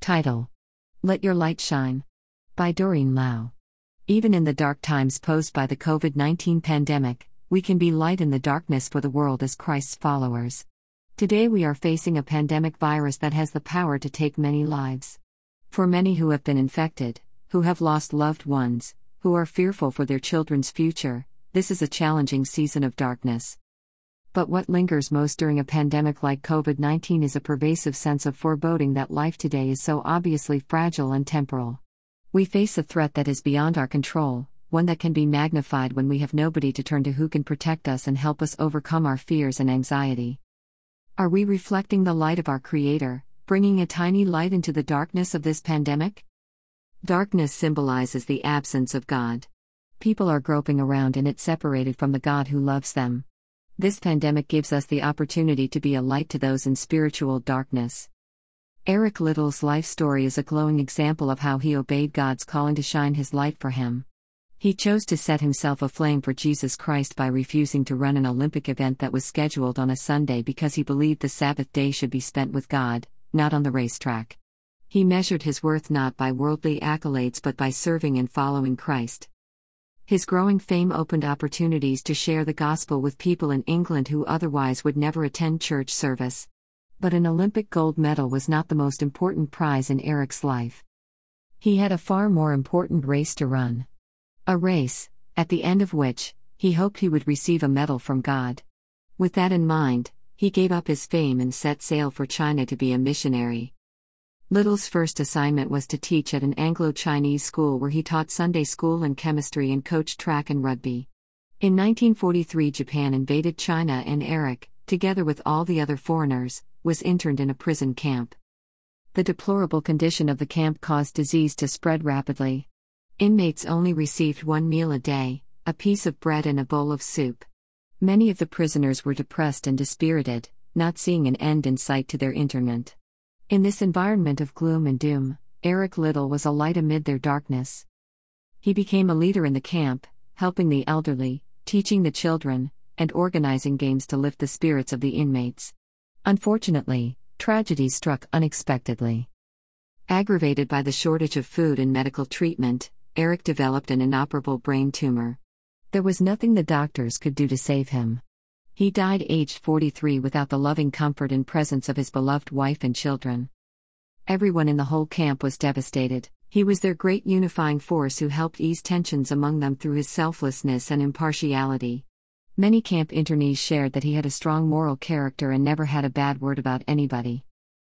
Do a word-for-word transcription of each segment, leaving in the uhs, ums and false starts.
Title: Let Your Light Shine. By Doreen Lau. Even in the dark times posed by the COVID nineteen pandemic, we can be light in the darkness for the world as Christ's followers. Today we are facing a pandemic virus that has the power to take many lives. For many who have been infected, who have lost loved ones, who are fearful for their children's future, this is a challenging season of darkness. But what lingers most during a pandemic like COVID nineteen is a pervasive sense of foreboding that life today is so obviously fragile and temporal. We face a threat that is beyond our control, one that can be magnified when we have nobody to turn to who can protect us and help us overcome our fears and anxiety. Are we reflecting the light of our Creator, bringing a tiny light into the darkness of this pandemic? Darkness symbolizes the absence of God. People are groping around in it, separated from the God who loves them. This pandemic gives us the opportunity to be a light to those in spiritual darkness. Eric Liddell's life story is a glowing example of how he obeyed God's calling to shine his light for him. He chose to set himself aflame for Jesus Christ by refusing to run an Olympic event that was scheduled on a Sunday because he believed the Sabbath day should be spent with God, not on the racetrack. He measured his worth not by worldly accolades but by serving and following Christ. His growing fame opened opportunities to share the gospel with people in England who otherwise would never attend church service. But an Olympic gold medal was not the most important prize in Eric's life. He had a far more important race to run. A race, at the end of which, he hoped he would receive a medal from God. With that in mind, he gave up his fame and set sail for China to be a missionary. Liddell's first assignment was to teach at an Anglo-Chinese school where he taught Sunday school and chemistry and coached track and rugby. In nineteen forty-three, Japan invaded China and Eric, together with all the other foreigners, was interned in a prison camp. The deplorable condition of the camp caused disease to spread rapidly. Inmates only received one meal a day, a piece of bread and a bowl of soup. Many of the prisoners were depressed and dispirited, not seeing an end in sight to their internment. In this environment of gloom and doom, Eric Liddell was a light amid their darkness. He became a leader in the camp, helping the elderly, teaching the children, and organizing games to lift the spirits of the inmates. Unfortunately, tragedy struck unexpectedly. Aggravated by the shortage of food and medical treatment, Eric developed an inoperable brain tumor. There was nothing the doctors could do to save him. He died aged forty-three without the loving comfort and presence of his beloved wife and children. Everyone in the whole camp was devastated. He was their great unifying force who helped ease tensions among them through his selflessness and impartiality. Many camp internees shared that he had a strong moral character and never had a bad word about anybody.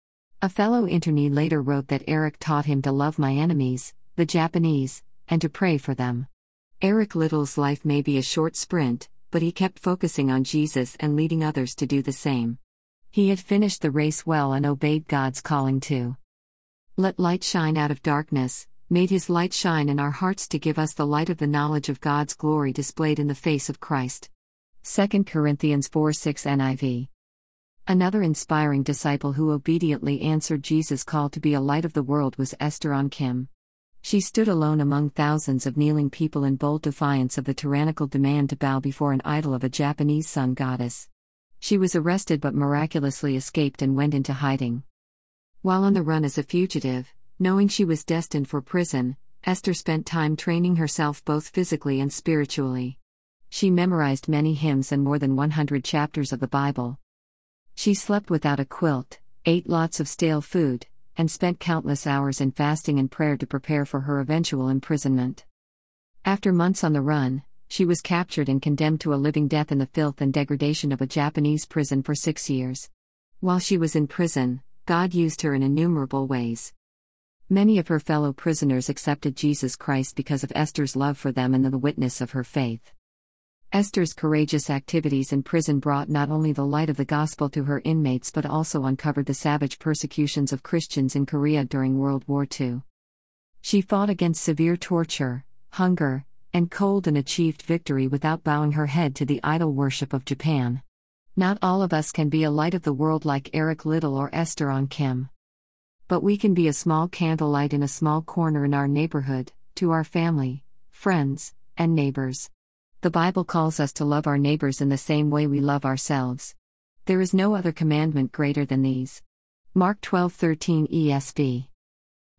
A fellow internee later wrote that Eric taught him to love my enemies, the Japanese, and to pray for them. Eric Liddell's life may be a short sprint, but he kept focusing on Jesus and leading others to do the same. He had finished the race well and obeyed God's calling to let light shine out of darkness, made his light shine in our hearts to give us the light of the knowledge of God's glory displayed in the face of Christ. Second Corinthians four six N I V. Another inspiring disciple who obediently answered Jesus' call to be a light of the world was Esther On Kim. She stood alone among thousands of kneeling people in bold defiance of the tyrannical demand to bow before an idol of a Japanese sun goddess. She was arrested but miraculously escaped and went into hiding. While on the run as a fugitive, knowing she was destined for prison, Esther spent time training herself both physically and spiritually. She memorized many hymns and more than one hundred chapters of the Bible. She slept without a quilt, ate lots of stale food, and spent countless hours in fasting and prayer to prepare for her eventual imprisonment. After months on the run, she was captured and condemned to a living death in the filth and degradation of a Japanese prison for six years. While she was in prison, God used her in innumerable ways. Many of her fellow prisoners accepted Jesus Christ because of Esther's love for them and the witness of her faith. Esther's courageous activities in prison brought not only the light of the gospel to her inmates but also uncovered the savage persecutions of Christians in Korea during World War Two. She fought against severe torture, hunger, and cold and achieved victory without bowing her head to the idol worship of Japan. Not all of us can be a light of the world like Eric Liddell or Esther On Kim. But we can be a small candlelight in a small corner in our neighborhood, to our family, friends, and neighbors. The Bible calls us to love our neighbors in the same way we love ourselves. There is no other commandment greater than these. Mark twelve thirteen E S V.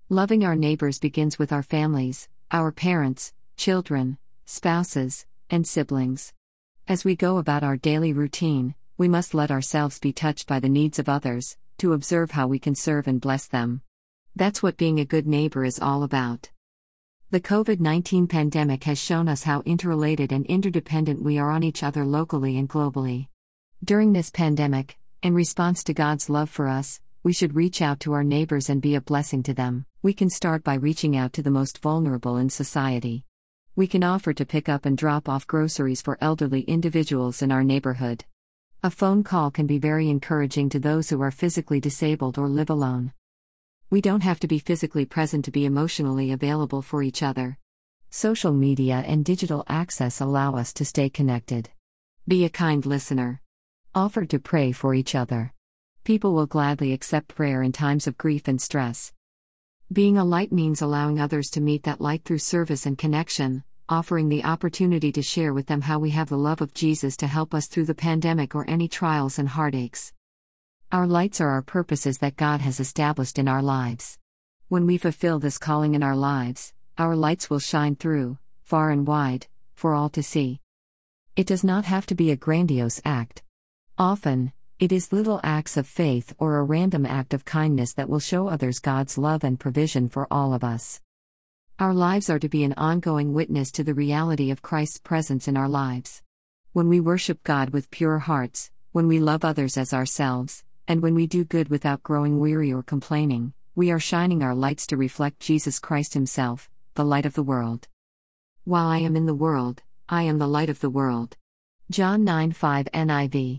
Loving our neighbors begins with our families, our parents, children, spouses, and siblings. As we go about our daily routine, we must let ourselves be touched by the needs of others, to observe how we can serve and bless them. That's what being a good neighbor is all about. The COVID nineteen pandemic has shown us how interrelated and interdependent we are on each other locally and globally. During this pandemic, in response to God's love for us, we should reach out to our neighbors and be a blessing to them. We can start by reaching out to the most vulnerable in society. We can offer to pick up and drop off groceries for elderly individuals in our neighborhood. A phone call can be very encouraging to those who are physically disabled or live alone. We don't have to be physically present to be emotionally available for each other. Social media and digital access allow us to stay connected. Be a kind listener. Offer to pray for each other. People will gladly accept prayer in times of grief and stress. Being a light means allowing others to meet that light through service and connection, offering the opportunity to share with them how we have the love of Jesus to help us through the pandemic or any trials and heartaches. Our lights are our purposes that God has established in our lives. When we fulfill this calling in our lives, our lights will shine through, far and wide, for all to see. It does not have to be a grandiose act. Often, it is little acts of faith or a random act of kindness that will show others God's love and provision for all of us. Our lives are to be an ongoing witness to the reality of Christ's presence in our lives. When we worship God with pure hearts, when we love others as ourselves, and when we do good without growing weary or complaining, we are shining our lights to reflect Jesus Christ Himself, the light of the world. While I am in the world, I am the light of the world. John nine five N I V.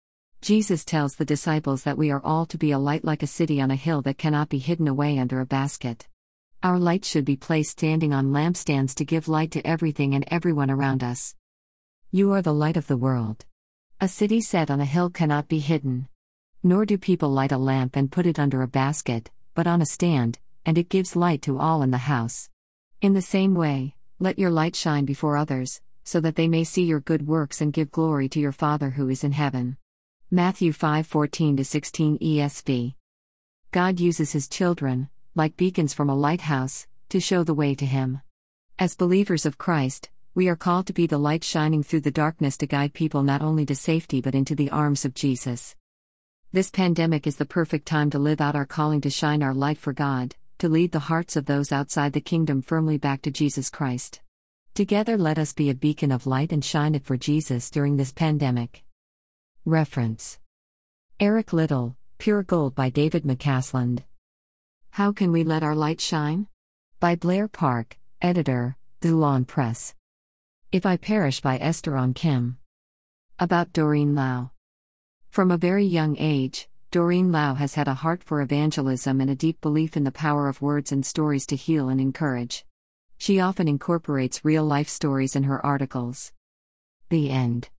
Jesus tells the disciples that we are all to be a light like a city on a hill that cannot be hidden away under a basket. Our lights should be placed standing on lampstands to give light to everything and everyone around us. You are the light of the world. A city set on a hill cannot be hidden. Nor do people light a lamp and put it under a basket, but on a stand, and it gives light to all in the house. In the same way, let your light shine before others, so that they may see your good works and give glory to your Father who is in heaven. Matthew five fourteen to sixteen E S V. God uses His children, like beacons from a lighthouse, to show the way to Him. As believers of Christ, we are called to be the light shining through the darkness to guide people not only to safety but into the arms of Jesus. This pandemic is the perfect time to live out our calling to shine our light for God, to lead the hearts of those outside the kingdom firmly back to Jesus Christ. Together let us be a beacon of light and shine it for Jesus during this pandemic. Reference: Eric Liddell, Pure Gold by David McCasland. How Can We Let Our Light Shine? By Blair Park, editor, Dulon Press. If I Perish by Esther On Kim. About Doreen Lau. From a very young age, Doreen Lau has had a heart for evangelism and a deep belief in the power of words and stories to heal and encourage. She often incorporates real-life stories in her articles. The end.